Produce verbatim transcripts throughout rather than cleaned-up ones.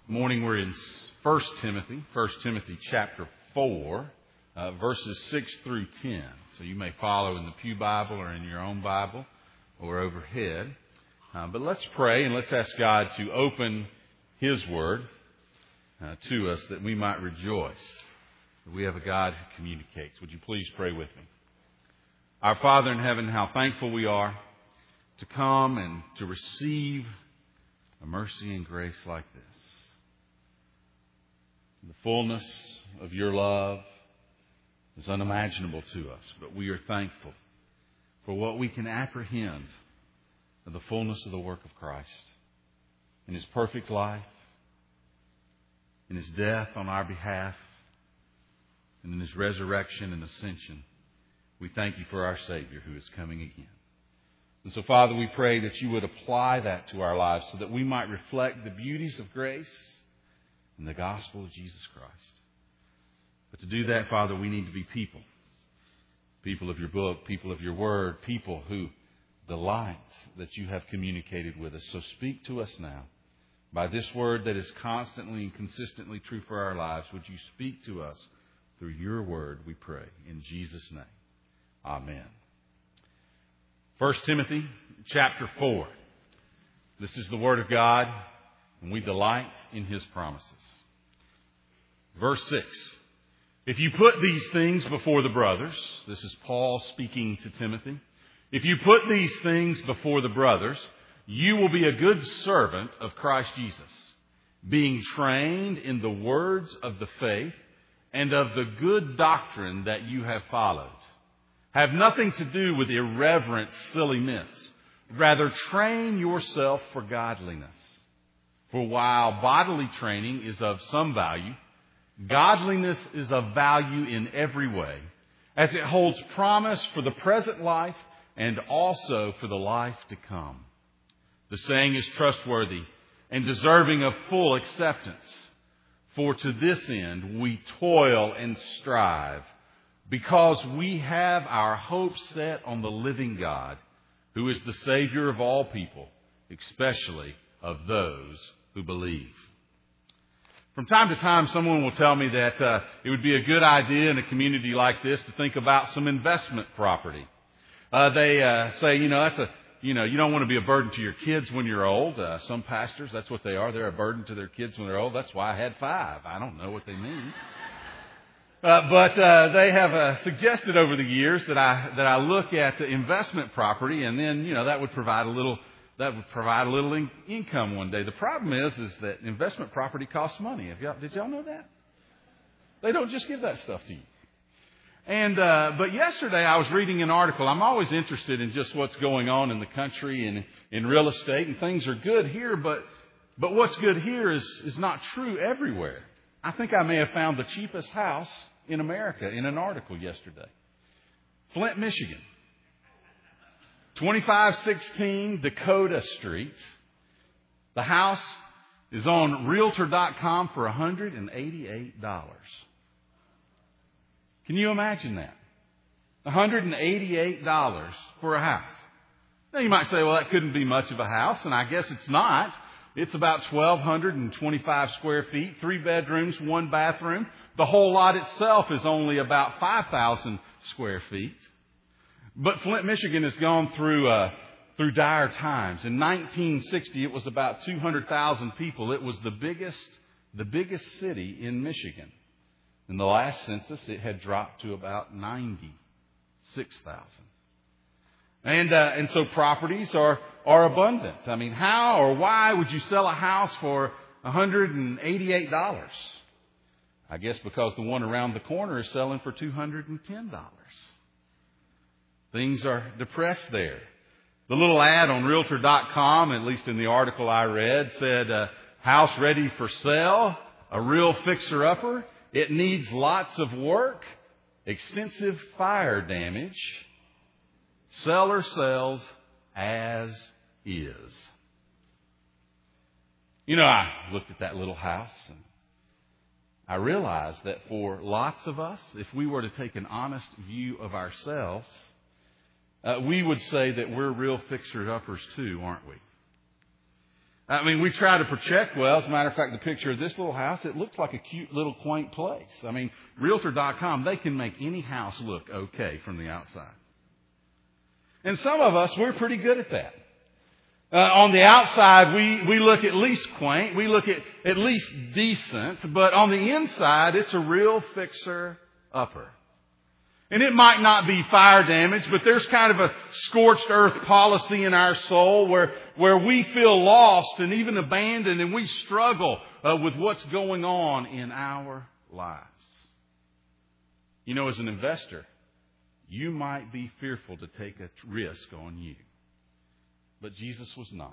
Morning we're in First Timothy, First Timothy chapter four, uh, verses six through ten. So you may follow in the Pew Bible or in your own Bible or overhead. Uh, but let's pray and let's ask God to open His Word uh, to us that we might rejoice that we have a God who communicates. Would you please pray with me? Our Father in heaven, how thankful we are to come and to receive a mercy and grace like this. The fullness of your love is unimaginable to us, but we are thankful for what we can apprehend of the fullness of the work of Christ in His perfect life, in His death on our behalf, and in His resurrection and ascension. We thank you for our Savior who is coming again. And so, Father, we pray that you would apply that to our lives so that we might reflect the beauties of grace and the gospel of Jesus Christ. But to do that, Father, we need to be people. People of your book, people of your word, people who delight that you have communicated with us. So speak to us now. By this word that is constantly and consistently true for our lives, would you speak to us through your word, we pray. In Jesus' name. Amen. First Timothy chapter four. This is the word of God, and we delight in His promises. Verse six. If you put these things before the brothers, this is Paul speaking to Timothy. If you put these things before the brothers, you will be a good servant of Christ Jesus, being trained in the words of the faith and of the good doctrine that you have followed. Have nothing to do with irreverent, silly myths. Rather, train yourself for godliness. For while bodily training is of some value, godliness is of value in every way, as it holds promise for the present life and also for the life to come. The saying is trustworthy and deserving of full acceptance. For to this end we toil and strive, because we have our hope set on the living God, who is the Savior of all people, especially of those who believe. From time to time, someone will tell me that uh, it would be a good idea in a community like this to think about some investment property. Uh, they uh, say, you know, that's a, you know, you don't want to be a burden to your kids when you're old. Uh, some pastors, that's what they are. They're a burden to their kids when they're old. That's why I had five. I don't know what they mean. Uh, but uh, they have uh, suggested over the years that I that I look at the investment property, and then you know that would provide a little that would provide a little in- income one day. The problem is is that investment property costs money. Have y'all, did y'all know that? They don't just give that stuff to you. And uh, but yesterday I was reading an article. I'm always interested in just what's going on in the country and in real estate, and things are good here, but but what's good here is is not true everywhere. I think I may have found the cheapest house in America in an article yesterday. Flint, Michigan. twenty-five sixteen Dakota Street. The house is on Realtor dot com for one hundred eighty-eight dollars. Can you imagine that? one hundred eighty-eight dollars for a house. Now you might say, well, that couldn't be much of a house, and I guess it's not. It's about twelve twenty-five square feet, three bedrooms, one bathroom. The whole lot itself is only about five thousand square feet. But Flint, Michigan has gone through uh, through dire times. In nineteen sixty, it was about two hundred thousand people. It was the biggest, the biggest city in Michigan. In the last census, it had dropped to about ninety-six thousand. And uh, and so properties are are abundant. I mean, how or why would you sell a house for one hundred eighty-eight dollars? I guess because the one around the corner is selling for two hundred ten dollars. Things are depressed there. The little ad on Realtor dot com, at least in the article I read, said, uh, house ready for sale, a real fixer-upper. It needs lots of work, extensive fire damage. Seller sells as is. You know, I looked at that little house and I realized that for lots of us, if we were to take an honest view of ourselves, uh, we would say that we're real fixer-uppers too, aren't we? I mean, we try to project well. As a matter of fact, the picture of this little house, it looks like a cute little quaint place. I mean, Realtor dot com, they can make any house look okay from the outside. And some of us, we're pretty good at that. Uh, on the outside, we, we look at least quaint. We look at at least decent. But on the inside, it's a real fixer-upper. And it might not be fire damage, but there's kind of a scorched earth policy in our soul where, where we feel lost and even abandoned, and we struggle uh, with what's going on in our lives. You know, as an investor, you might be fearful to take a risk on you. But Jesus was not.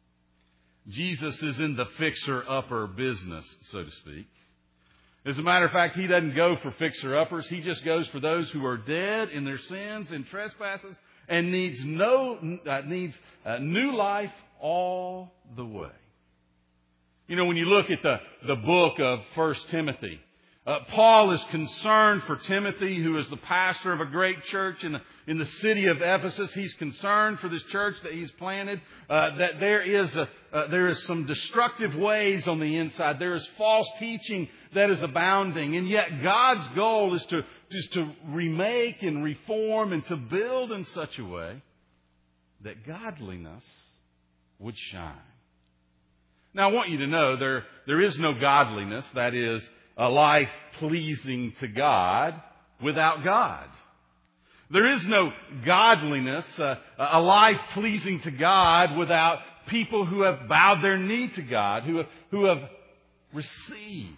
Jesus is in the fixer-upper business, so to speak. As a matter of fact, He doesn't go for fixer-uppers. He just goes for those who are dead in their sins and trespasses and needs no uh, needs uh, new life all the way. You know, when you look at the, the book of First Timothy, uh, Paul is concerned for Timothy, who is the pastor of a great church in the, in the city of Ephesus. He's concerned for this church that he's planted, uh, that there is a, uh, there is some destructive ways on the inside. There is false teaching that is abounding. And yet God's goal is to, is to remake and reform and to build in such a way that godliness would shine. Now, I want you to know there, there is no godliness, that is, a life pleasing to God without God. There is no godliness, uh, a life pleasing to God without people who have bowed their knee to God, who have, who have received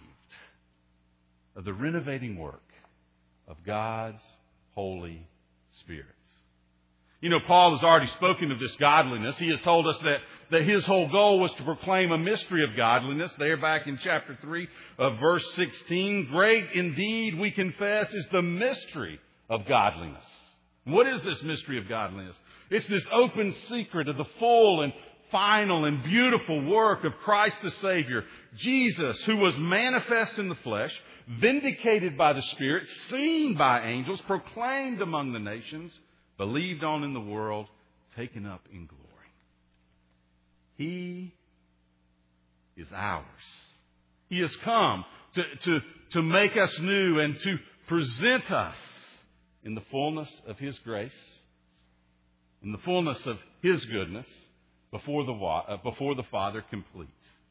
of the renovating work of God's Holy Spirit. You know, Paul has already spoken of this godliness. He has told us that, that his whole goal was to proclaim a mystery of godliness. There back in chapter three of verse sixteen, great indeed, we confess, is the mystery of godliness. What is this mystery of godliness? It's this open secret of the full and final and beautiful work of Christ the Savior, Jesus, who was manifest in the flesh, vindicated by the Spirit, seen by angels, proclaimed among the nations, believed on in the world, taken up in glory. He is ours. He has come to, to, to make us new and to present us in the fullness of His grace, in the fullness of His goodness, before the, uh, before the Father complete.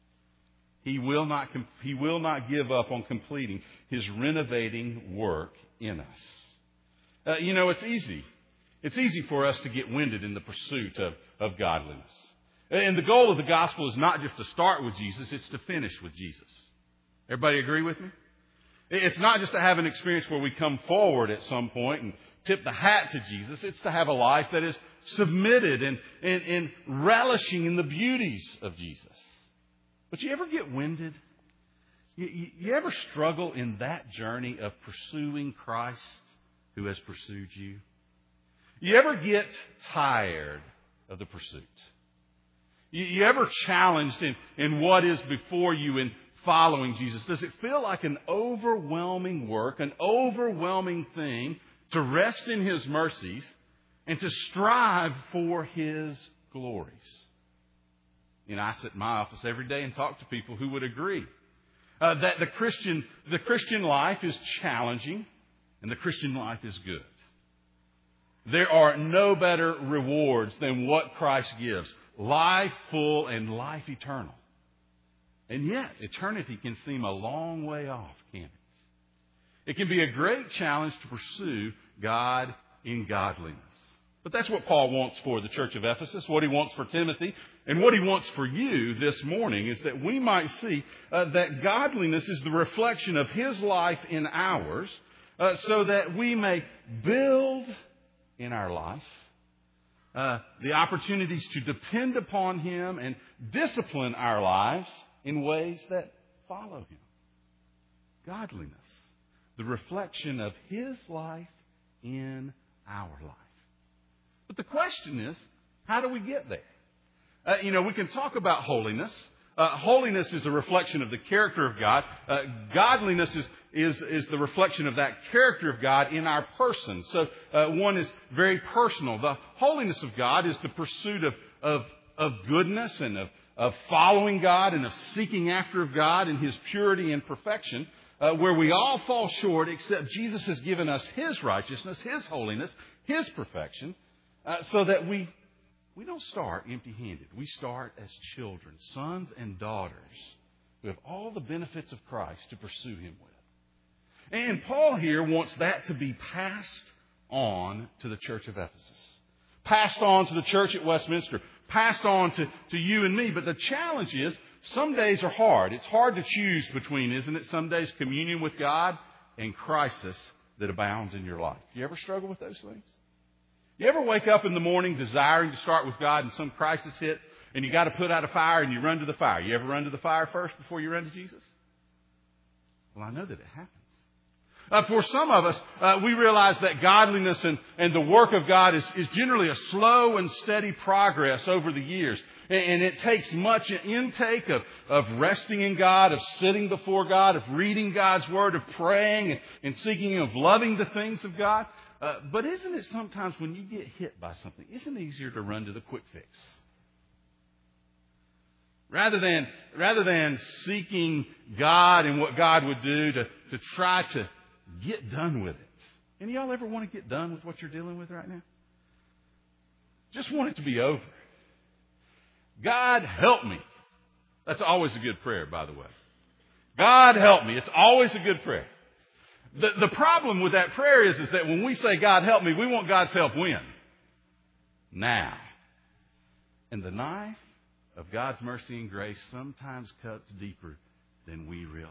He will not, He will not give up on completing His renovating work in us. Uh, you know, it's easy. It's easy for us to get winded in the pursuit of, of godliness. And the goal of the gospel is not just to start with Jesus, it's to finish with Jesus. Everybody agree with me? It's not just to have an experience where we come forward at some point and tip the hat to Jesus. It's to have a life that is submitted and, and, and relishing in the beauties of Jesus. But you ever get winded? You, you, you ever struggle in that journey of pursuing Christ who has pursued you? You ever get tired of the pursuit? You, you ever challenged in, in what is before you in following Jesus? Does it feel like an overwhelming work, an overwhelming thing to rest in His mercies and to strive for His glories? You know, I sit in my office every day and talk to people who would agree uh, that the Christian, the Christian life is challenging and the Christian life is good. There are no better rewards than what Christ gives. Life full and life eternal. And yet, eternity can seem a long way off, can't it? It can be a great challenge to pursue God in godliness. But that's what Paul wants for the church of Ephesus, what he wants for Timothy, and what he wants for you this morning is that we might see uh, that godliness is the reflection of His life in ours, uh, so that we may build in our life uh, the opportunities to depend upon Him and discipline our lives in ways that follow Him. Godliness, the reflection of His life in our life. But the question is, how do we get there? Uh, you know, we can talk about holiness. Uh, holiness is a reflection of the character of God. Uh, godliness is, is, is the reflection of that character of God in our person. So uh, one is very personal. The holiness of God is the pursuit of, of, of goodness and of, of following God and of seeking after of God in His purity and perfection, uh, where we all fall short except Jesus has given us His righteousness, His holiness, His perfection, uh, so that we, we don't start empty-handed. We start as children, sons and daughters who have all the benefits of Christ to pursue Him with. And Paul here wants that to be passed on to the church of Ephesus, passed on to the church at Westminster, passed on to, to you and me. But the challenge is, some days are hard. It's hard to choose between, isn't it? Some days communion with God and crisis that abounds in your life. You ever struggle with those things? You ever wake up in the morning desiring to start with God and some crisis hits and you got to put out a fire and you run to the fire? You ever run to the fire first before you run to Jesus? Well, I know that it happens. Uh, for some of us, uh, we realize that godliness and, and the work of God is, is generally a slow and steady progress over the years. And, and it takes much intake of, of resting in God, of sitting before God, of reading God's Word, of praying and, and seeking, of loving the things of God. Uh, but isn't it sometimes when you get hit by something, isn't it easier to run to the quick fix? Rather than, rather than seeking God and what God would do to, to try to get done with it. Any of y'all ever want to get done with what you're dealing with right now? Just want it to be over. God, help me. That's always a good prayer, by the way. God, help me. It's always a good prayer. The, the problem with that prayer is, is that when we say, God, help me, we want God's help when? Now. And the knife of God's mercy and grace sometimes cuts deeper than we realize.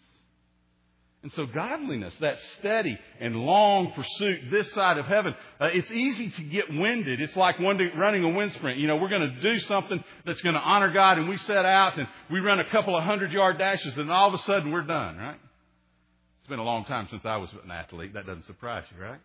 And so godliness, that steady and long pursuit this side of heaven, uh, it's easy to get winded. It's like one day running a wind sprint. You know, we're going to do something that's going to honor God, and we set out and we run a couple of hundred-yard dashes, and all of a sudden we're done, right? It's been a long time since I was an athlete. That doesn't surprise you, right?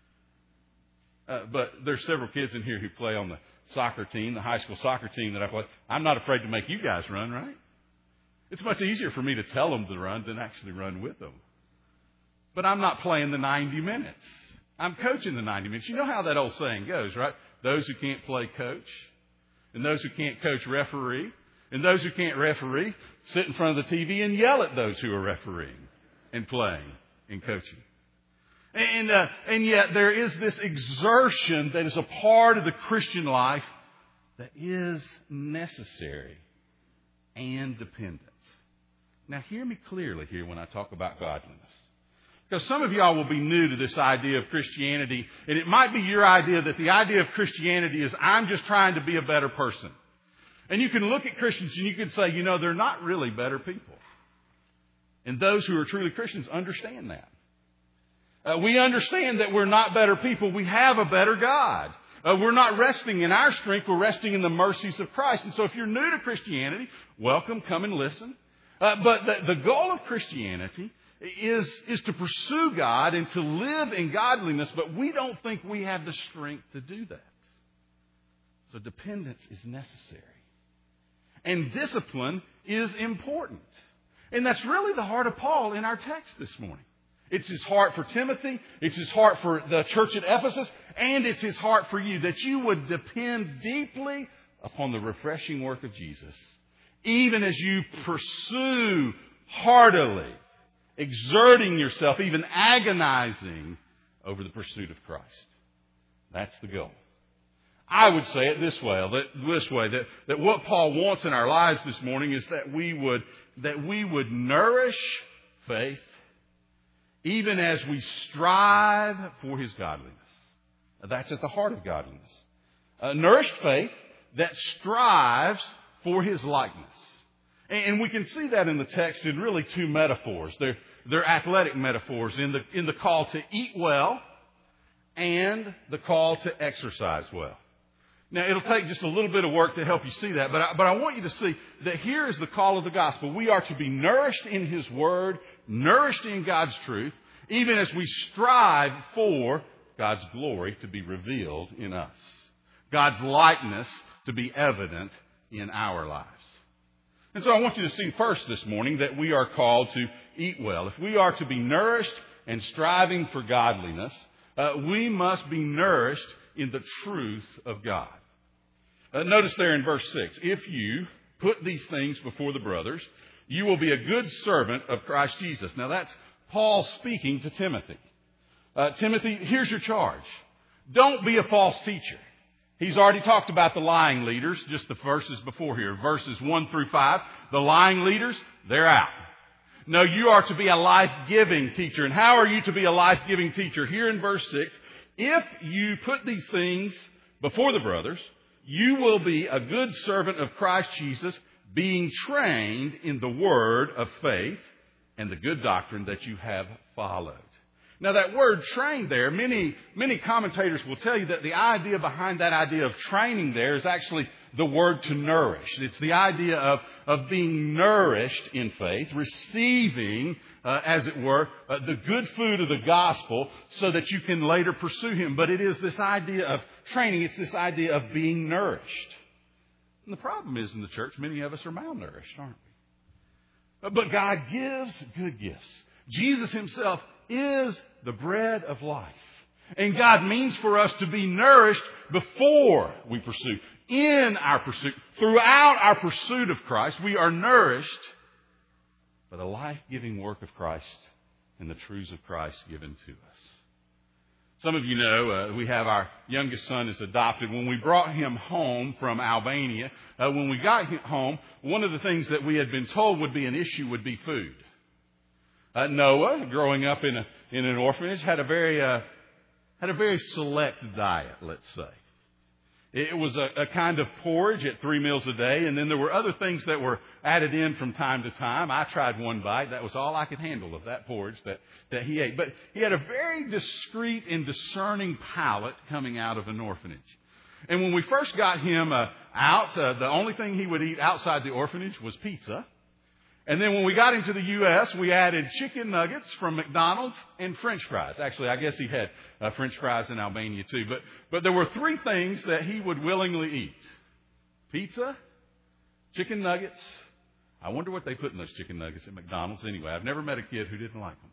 Uh, but there's several kids in here who play on the soccer team, the high school soccer team that I play. I'm not afraid to make you guys run, right? It's much easier for me to tell them to run than actually run with them. But I'm not playing the ninety minutes. I'm coaching the ninety minutes. You know how that old saying goes, right? Those who can't play coach, and those who can't coach referee, and those who can't referee sit in front of the T V and yell at those who are refereeing and playing and coaching. And uh, and yet there is this exertion that is a part of the Christian life that is necessary and dependent. Now hear me clearly here when I talk about godliness. Because some of y'all will be new to this idea of Christianity, and it might be your idea that the idea of Christianity is I'm just trying to be a better person. And you can look at Christians and you can say, you know, they're not really better people. And those who are truly Christians understand that. Uh, we understand that we're not better people. We have a better God. Uh, we're not resting in our strength. We're resting in the mercies of Christ. And so if you're new to Christianity, welcome, come and listen. Uh, but the, the goal of Christianity is, is to pursue God and to live in godliness, but we don't think we have the strength to do that. So dependence is necessary. And discipline is important. And that's really the heart of Paul in our text this morning. It's his heart for Timothy, it's his heart for the church at Ephesus, and it's his heart for you, that you would depend deeply upon the refreshing work of Jesus, even as you pursue heartily, exerting yourself, even agonizing over the pursuit of Christ. That's the goal. I would say it this way, that, this way that, that what Paul wants in our lives this morning is that we would, that we would nourish faith even as we strive for His godliness. That's at the heart of godliness. Uh, nourished faith that strives for His likeness. And we can see that in the text in really two metaphors. They're, they're athletic metaphors in the, in the call to eat well and the call to exercise well. Now, it'll take just a little bit of work to help you see that, but I, but I want you to see that here is the call of the gospel. We are to be nourished in His Word, nourished in God's truth, even as we strive for God's glory to be revealed in us, God's likeness to be evident in our lives. And so I want you to see first this morning that we are called to eat well. If we are to be nourished and striving for godliness, uh, we must be nourished in the truth of God. Uh, notice there in verse six, if you put these things before the brothers, you will be a good servant of Christ Jesus. Now that's Paul speaking to Timothy. Uh, Timothy, here's your charge. Don't be a false teacher. He's already talked about the lying leaders, just the verses before here. Verses one through five. The lying leaders, they're out. No, you are to be a life-giving teacher. And how are you to be a life-giving teacher? Here in verse six, if you put these things before the brothers, you will be a good servant of Christ Jesus, being trained in the word of faith and the good doctrine that you have followed. Now that word trained there, many, many commentators will tell you that the idea behind that idea of training there is actually the word to nourish. It's the idea of, of being nourished in faith, receiving, uh, as it were, uh, the good food of the gospel so that you can later pursue Him. But it is this idea of training. It's this idea of being nourished. And the problem is in the church, many of us are malnourished, aren't we? But God gives good gifts. Jesus Himself is the bread of life. And God means for us to be nourished before we pursue. In our pursuit, throughout our pursuit of Christ, we are nourished by the life-giving work of Christ and the truths of Christ given to us. Some of you know uh, we have our youngest son is adopted. When we brought him home from Albania, uh, when we got him home, one of the things that we had been told would be an issue would be food. Uh, Noah, growing up in a in an orphanage, had a very uh, had a very select diet. Let's say it was a, a kind of porridge at three meals a day, and then there were other things that were added in from time to time. I tried one bite; that was all I could handle of that porridge that that he ate. But he had a very discreet and discerning palate coming out of an orphanage. And when we first got him uh, out, uh, the only thing he would eat outside the orphanage was pizza. And then when we got into the U S, we added chicken nuggets from McDonald's and French fries. Actually, I guess he had uh, French fries in Albania too. But but there were three things that he would willingly eat. Pizza, chicken nuggets. I wonder what they put in those chicken nuggets at McDonald's anyway. I've never met a kid who didn't like them.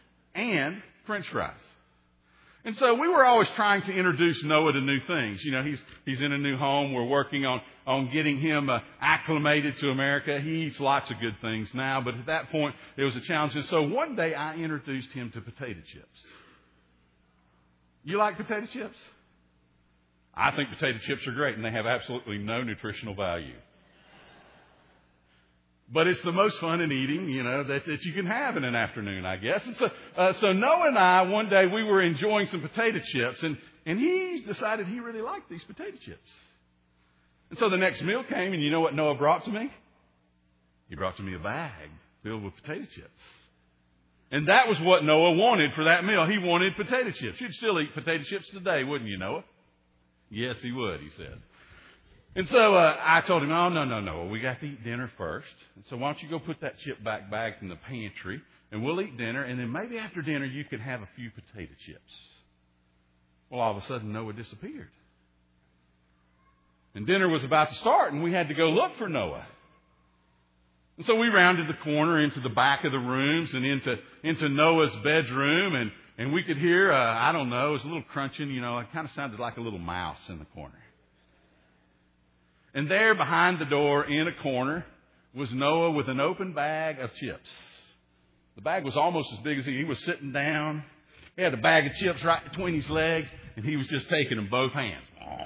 And French fries. And so we were always trying to introduce Noah to new things. You know, he's he's in a new home. We're working on, on getting him uh, acclimated to America. He eats lots of good things now, but at that point, it was a challenge. And so one day I introduced him to potato chips. You like potato chips? I think potato chips are great, and they have absolutely no nutritional value. But it's the most fun in eating, you know, that, that you can have in an afternoon, I guess. And so, uh, so Noah and I, one day, we were enjoying some potato chips, and, and he decided he really liked these potato chips. And so the next meal came, and you know what Noah brought to me? He brought to me a bag filled with potato chips. And that was what Noah wanted for that meal. He wanted potato chips. You'd still eat potato chips today, wouldn't you, Noah? Yes, he would, he says. And so uh, I told him, oh, no, no, no, we got to eat dinner first. And so why don't you go put that chip back bag in the pantry, and we'll eat dinner, and then maybe after dinner you can have a few potato chips. Well, all of a sudden Noah disappeared. And dinner was about to start, and we had to go look for Noah. And so we rounded the corner into the back of the rooms and into into Noah's bedroom, and, and we could hear, uh, I don't know, it was a little crunching, you know, it kind of sounded like a little mouse in the corner. And there behind the door in a corner was Noah with an open bag of chips. The bag was almost as big as he, he was sitting down. He had a bag of chips right between his legs, and he was just taking them both hands.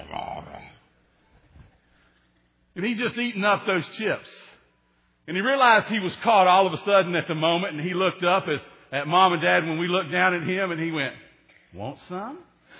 And he just eating up those chips. And he realized he was caught all of a sudden at the moment, and he looked up as, at Mom and Dad when we looked down at him, and he went, "Want some?"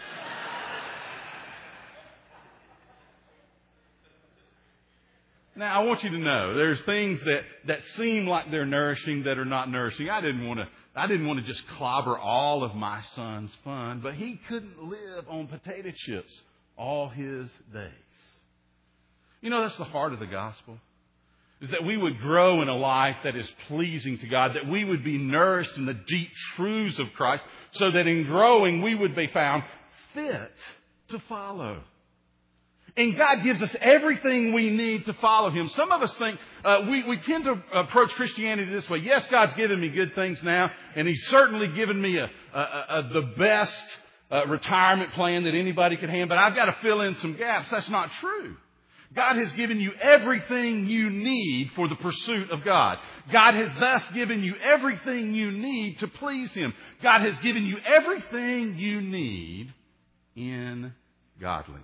Now, I want you to know, there's things that, that seem like they're nourishing that are not nourishing. I didn't want to, I didn't want to just clobber all of my son's fun, but he couldn't live on potato chips all his days. You know, that's the heart of the gospel, is that we would grow in a life that is pleasing to God, that we would be nourished in the deep truths of Christ, so that in growing we would be found fit to follow. And God gives us everything we need to follow Him. Some of us think, uh, we, we tend to approach Christianity this way. Yes, God's given me good things now, and He's certainly given me a, a, a, the best uh, retirement plan that anybody could have, but I've got to fill in some gaps. That's not true. God has given you everything you need for the pursuit of God. God has thus given you everything you need to please Him. God has given you everything you need in godliness.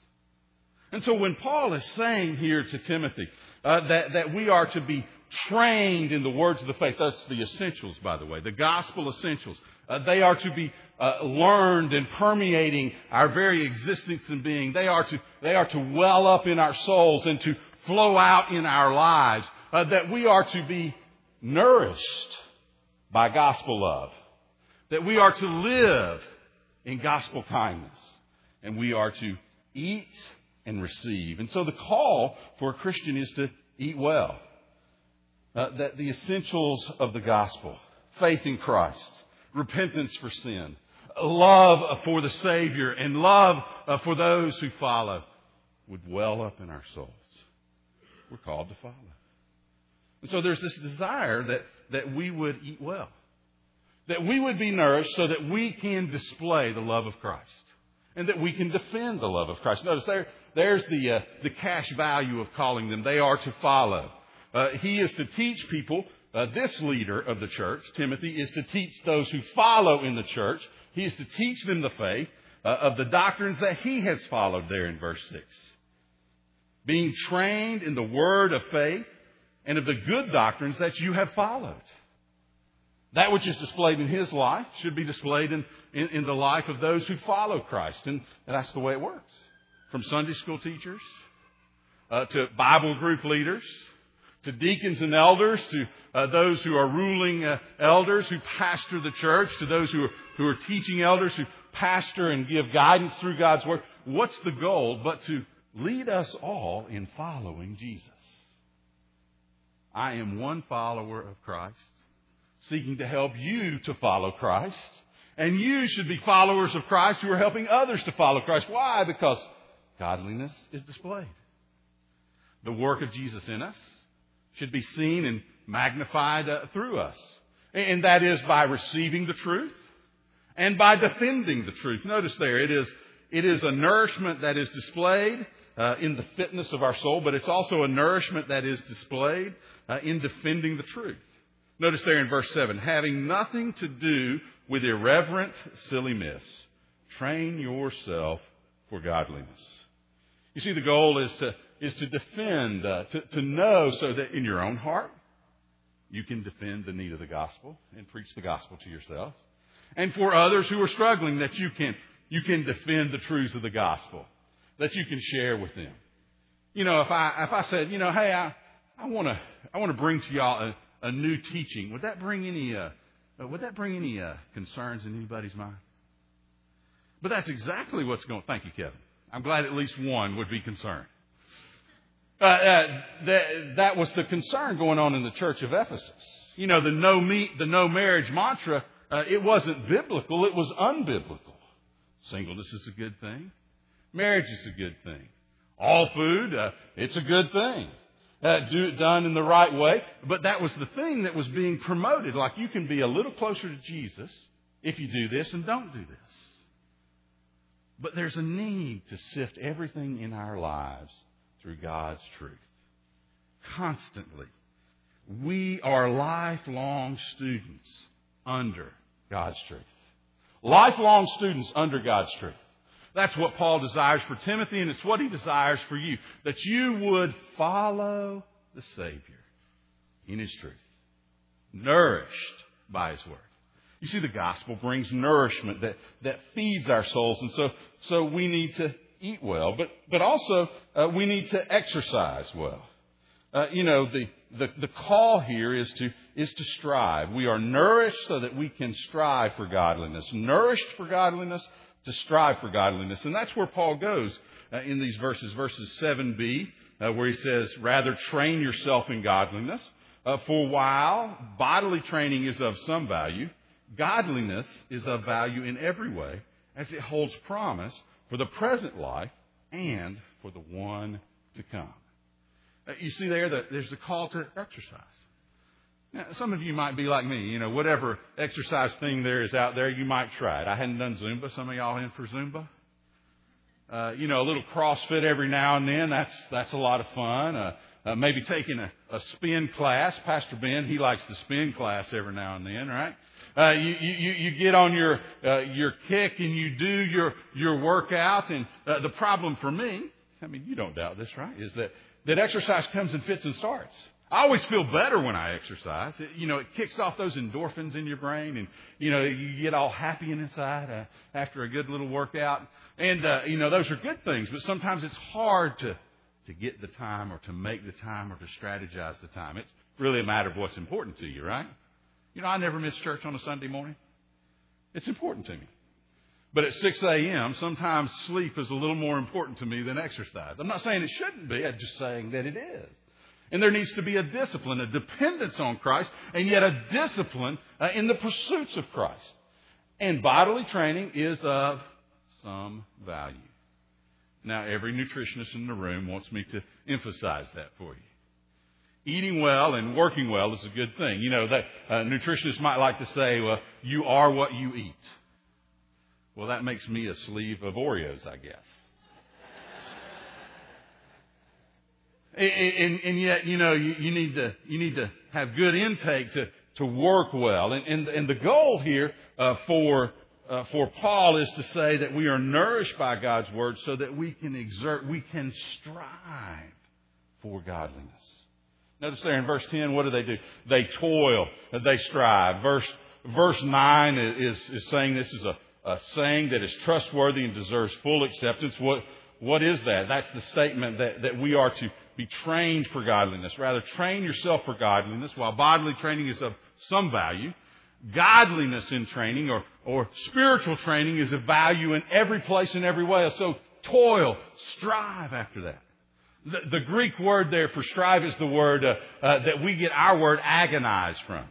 And so when Paul is saying here to Timothy uh, that, that we are to be trained in the words of the faith, that's the essentials, by the way, the gospel essentials. Uh, they are to be uh, learned and permeating our very existence and being. They are to they are to well up in our souls and to flow out in our lives. Uh, that we are to be nourished by gospel love. That we are to live in gospel kindness. And we are to eat and receive. And so the call for a Christian is to eat well. Uh, that the essentials of the gospel, faith in Christ, repentance for sin, love for the Savior, and love for those who follow would well up in our souls. We're called to follow. And so there's this desire that, that we would eat well. That we would be nourished so that we can display the love of Christ. And that we can defend the love of Christ. Notice there, there's the, uh, the cash value of calling them. They are to follow. Uh, he is to teach people, uh, this leader of the church, Timothy, is to teach those who follow in the church. He is to teach them the faith uh, of the doctrines that he has followed there in verse six. Being trained in the word of faith and of the good doctrines that you have followed. That which is displayed in his life should be displayed in, in, in the life of those who follow Christ. And, and that's the way it works. From Sunday school teachers uh, to Bible group leaders, to deacons and elders, to uh, those who are ruling uh, elders who pastor the church, to those who are, who are teaching elders who pastor and give guidance through God's Word. What's the goal but to lead us all in following Jesus? I am one follower of Christ, seeking to help you to follow Christ. And you should be followers of Christ who are helping others to follow Christ. Why? Because godliness is displayed. The work of Jesus in us should be seen and magnified uh, through us. And that is by receiving the truth and by defending the truth. Notice there, it is, it is a nourishment that is displayed uh, in the fitness of our soul, but it's also a nourishment that is displayed uh, in defending the truth. Notice there in verse seven, having nothing to do with irreverent silliness, train yourself for godliness. You see, the goal is to is to defend, uh, to, to know so that in your own heart you can defend the need of the gospel and preach the gospel to yourself. And for others who are struggling, that you can you can defend the truths of the gospel, that you can share with them. You know, if I if I said, you know, hey, I I want to I want to bring to y'all a, a new teaching, would that bring any uh, would that bring any uh, concerns in anybody's mind? But that's exactly what's going. Thank you, Kevin. I'm glad at least one would be concerned. Uh, uh, that, that was the concern going on in the church of Ephesus. You know, the no meat, the no marriage mantra, uh, it wasn't biblical, it was unbiblical. Singleness is a good thing. Marriage is a good thing. All food, uh, it's a good thing. Uh, do it done in the right way. But that was the thing that was being promoted. Like, you can be a little closer to Jesus if you do this and don't do this. But there's a need to sift everything in our lives through God's truth. Constantly. We are lifelong students under God's truth. Lifelong students under God's truth. That's what Paul desires for Timothy, and it's what he desires for you. That you would follow the Savior in His truth. Nourished by His Word. You see, the gospel brings nourishment that, that feeds our souls. And so, so we need to eat well, but, but also uh, we need to exercise well. Uh, you know, the, the, the call here is to, is to strive. We are nourished so that we can strive for godliness. Nourished for godliness, to strive for godliness. And that's where Paul goes uh, in these verses. Verses seven b, uh, where he says, rather train yourself in godliness. Uh, for while bodily training is of some value, godliness is of value in every way, as it holds promise for the present life and for the one to come. Uh, you see there that there's a call to exercise. Now, some of you might be like me. You know, whatever exercise thing there is out there, you might try it. I hadn't done Zumba. Some of y'all in for Zumba? Uh, you know, a little CrossFit every now and then. That's that's a lot of fun. Uh, uh, maybe taking a, a spin class. Pastor Ben, he likes the spin class every now and then, right? Uh, you, you, you get on your, uh, your kick and you do your, your workout. And, uh, the problem for me, I mean, you don't doubt this, right? Is that, that exercise comes in fits and starts. I always feel better when I exercise. It, you know, it kicks off those endorphins in your brain and, you know, you get all happy inside, uh, after a good little workout. And, uh, you know, those are good things, but sometimes it's hard to, to get the time or to make the time or to strategize the time. It's really a matter of what's important to you, right? You know, I never miss church on a Sunday morning. It's important to me. But at six a.m., sometimes sleep is a little more important to me than exercise. I'm not saying it shouldn't be. I'm just saying that it is. And there needs to be a discipline, a dependence on Christ, and yet a discipline uh, in the pursuits of Christ. And bodily training is of some value. Now, every nutritionist in the room wants me to emphasize that for you. Eating well and working well is a good thing. You know, that uh, nutritionists might like to say, well, you are what you eat. Well, that makes me a sleeve of Oreos, I guess. and, and, and yet, you know, you, you need to you need to have good intake to, to work well. And, and, and the goal here uh, for uh, for Paul is to say that we are nourished by God's Word so that we can exert, we can strive for godliness. Notice there in verse ten, what do they do? They toil, they strive. Verse verse nine is, is saying this is a, a saying that is trustworthy and deserves full acceptance. What what is that? That's the statement that, that we are to be trained for godliness. Rather, train yourself for godliness. While bodily training is of some value, godliness in training or, or spiritual training is of value in every place and every way. So toil, strive after that. The, the Greek word there for strive is the word uh, uh, that we get our word agonize from.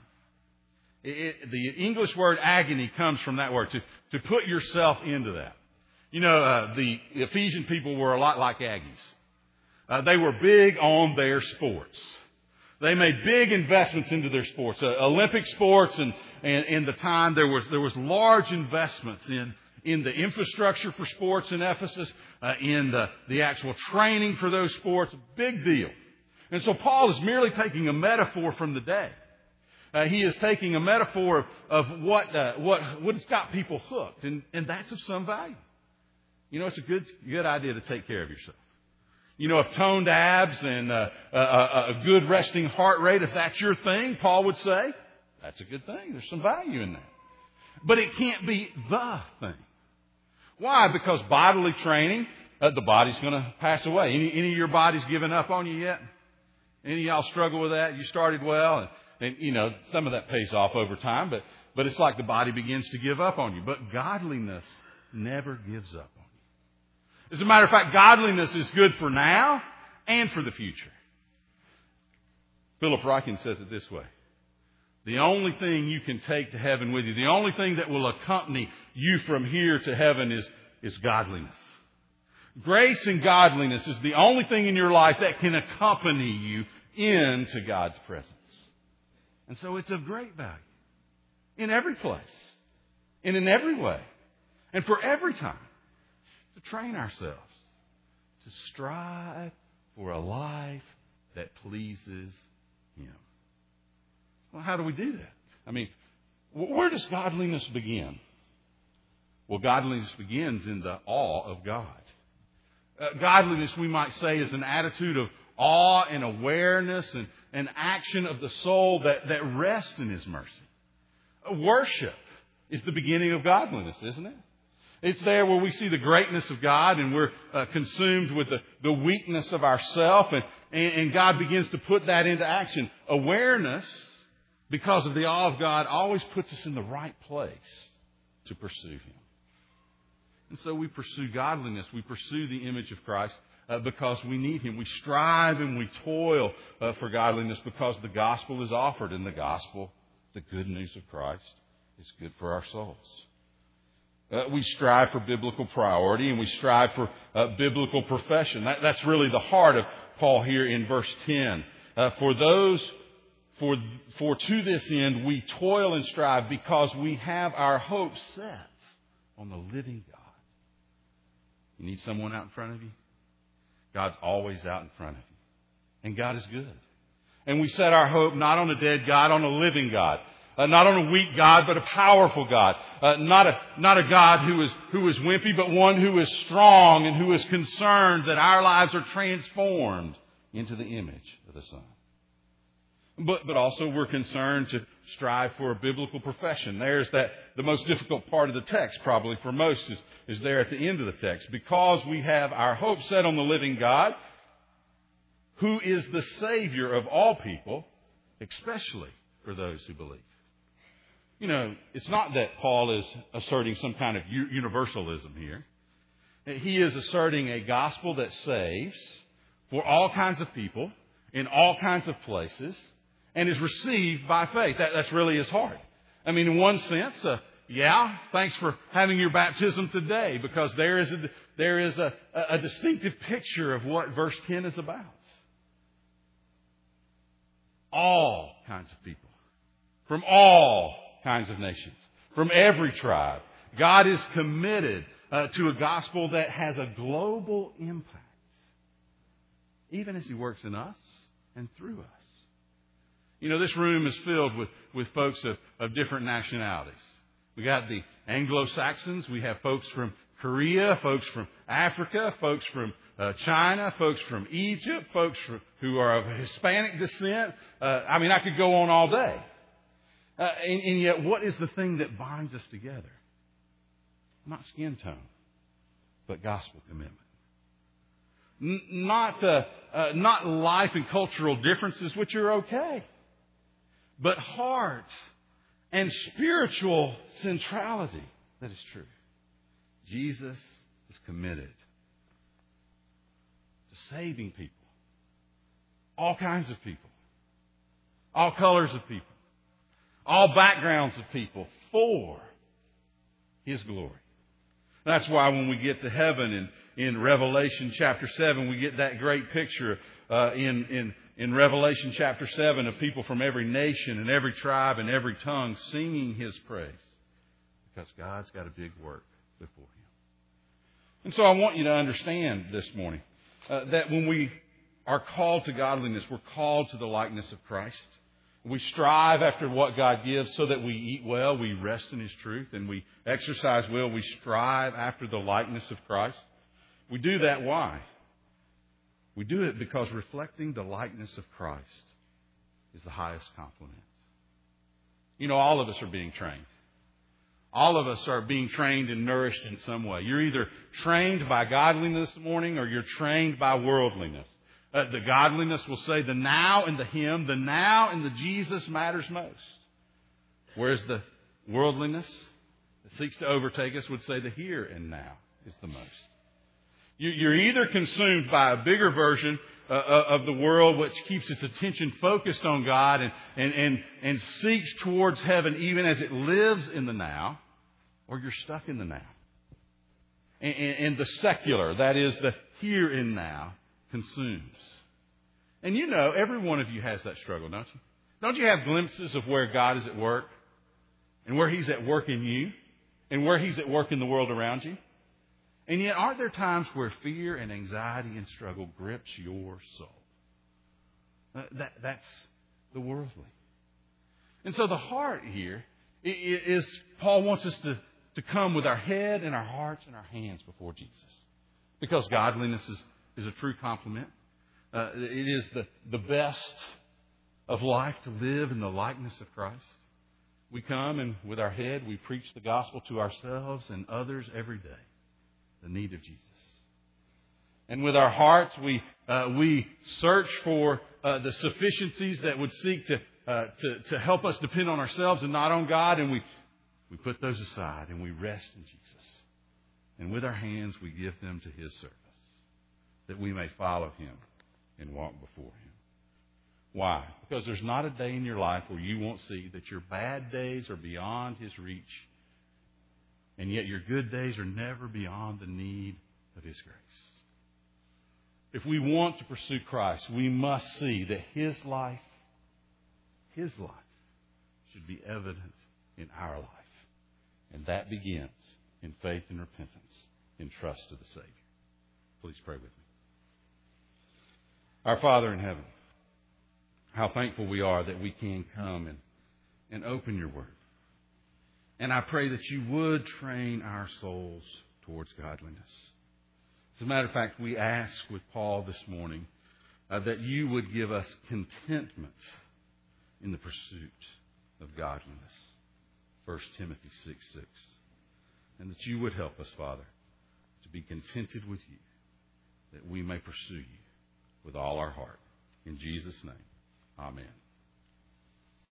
It, it, the English word agony comes from that word, to, to put yourself into that. You know, uh, the Ephesian people were a lot like Aggies. Uh, they were big on their sports. They made big investments into their sports. Uh, Olympic sports, and, and in the time there was there was large investments in in the infrastructure for sports in Ephesus, uh, in the, the actual training for those sports. Big deal. And so Paul is merely taking a metaphor from the day. Uh, he is taking a metaphor of, of what, uh, what, what has got people hooked. And, and that's of some value. You know, it's a good, good idea to take care of yourself. You know, if toned abs and uh, a, a, a good resting heart rate, if that's your thing, Paul would say, that's a good thing. There's some value in that. But it can't be the thing. Why? Because bodily training, uh, the body's going to pass away. Any, any of your bodies given up on you yet? Any of y'all struggle with that? You started well, and, and you know, some of that pays off over time, but, but it's like the body begins to give up on you. But godliness never gives up on you. As a matter of fact, godliness is good for now and for the future. Philip Ryken says it this way. The only thing you can take to heaven with you, the only thing that will accompany you from here to heaven is, is godliness. Grace and godliness is the only thing in your life that can accompany you into God's presence. And so it's of great value in every place and in every way and for every time to train ourselves to strive for a life that pleases Him. Well, how do we do that? I mean, where does godliness begin? Well, godliness begins in the awe of God. Uh, godliness, we might say, is an attitude of awe and awareness and, and action of the soul that, that rests in His mercy. Uh, worship is the beginning of godliness, isn't it? It's there where we see the greatness of God and we're uh, consumed with the, the weakness of ourself, and, and, and God begins to put that into action. Awareness, because of the awe of God, always puts us in the right place to pursue Him. And so we pursue godliness. We pursue the image of Christ uh, because we need Him. We strive and we toil uh, for godliness because the gospel is offered. And the gospel, the good news of Christ, is good for our souls. Uh, we strive for biblical priority and we strive for uh, biblical profession. That, that's really the heart of Paul here in verse ten. Uh, for those... For, for to this end we toil and strive because we have our hope set on the living God. You need someone out in front of you? God's always out in front of you. And God is good. And we set our hope not on a dead God, on a living God. Uh, not on a weak God, but a powerful God. Uh, not a not a God who is who is wimpy, but one who is strong and who is concerned that our lives are transformed into the image of the Son. But but also we're concerned to strive for a biblical profession. There's that the most difficult part of the text probably for most is, is there at the end of the text. Because we have our hope set on the living God, who is the Savior of all people, especially for those who believe. You know, it's not that Paul is asserting some kind of universalism here. He is asserting a gospel that saves for all kinds of people, in all kinds of places, and is received by faith. That, that's really his heart. I mean, in one sense, uh, yeah, thanks for having your baptism today, because there is a, there is a, a distinctive picture of what verse ten is about. All kinds of people, from all kinds of nations, from every tribe. God is committed uh, to a gospel that has a global impact, even as He works in us and through us. You know, this room is filled with, with folks of, of different nationalities. We got the Anglo-Saxons. We have folks from Korea, folks from Africa, folks from uh, China, folks from Egypt, folks from, who are of Hispanic descent. Uh, I mean, I could go on all day. Uh, and, and yet, what is the thing that binds us together? Not skin tone, but gospel commitment. N- not uh, uh, not life and cultural differences, which are okay, but heart and spiritual centrality that is true. Jesus is committed to saving people, all kinds of people, all colors of people, all backgrounds of people, for His glory. That's why when we get to heaven in, in Revelation chapter seven, we get that great picture uh, in, in, in Revelation chapter seven of people from every nation and every tribe and every tongue singing His praise. Because God's got a big work before Him. And so I want you to understand this morning uh, that when we are called to godliness, we're called to the likeness of Christ. We strive after what God gives so that we eat well, we rest in His truth, and we exercise well. We strive after the likeness of Christ. We do that why? We do it because reflecting the likeness of Christ is the highest compliment. You know, all of us are being trained. All of us are being trained and nourished in some way. You're either trained by godliness this morning or you're trained by worldliness. Uh, the godliness will say the now and the Him, the now and the Jesus matters most. Whereas the worldliness that seeks to overtake us would say the here and now is the most. You, you're either consumed by a bigger version uh, of the world which keeps its attention focused on God and, and, and, and seeks towards heaven even as it lives in the now, or you're stuck in the now. And, and, and the secular, that is the here and now, consumes. And you know, every one of you has that struggle, don't you? Don't you have glimpses of where God is at work and where He's at work in you and where He's at work in the world around you? And yet, aren't there times where fear and anxiety and struggle grips your soul? Uh, that, that's the worldly. And so the heart here is, Paul wants us to, to come with our head and our hearts and our hands before Jesus. Because godliness is is a true compliment. Uh, it is the, the best of life to live in the likeness of Christ. We come and with our head we preach the gospel to ourselves and others every day. The need of Jesus. And with our hearts we uh, we search for uh, the sufficiencies that would seek to, uh, to to help us depend on ourselves and not on God. And we, we put those aside and we rest in Jesus. And with our hands we give them to His service, that we may follow Him and walk before Him. Why? Because there's not a day in your life where you won't see that your bad days are beyond His reach, and yet your good days are never beyond the need of His grace. If we want to pursue Christ, we must see that His life, His life, should be evident in our life. And that begins in faith and repentance, in trust to the Savior. Please pray with me. Our Father in heaven, how thankful we are that we can come and, and open your word. And I pray that you would train our souls towards godliness. As a matter of fact, we ask with Paul this morning uh, that you would give us contentment in the pursuit of godliness. First Timothy six six. And that you would help us, Father, to be contented with you, that we may pursue you with all our heart. In Jesus' name, amen.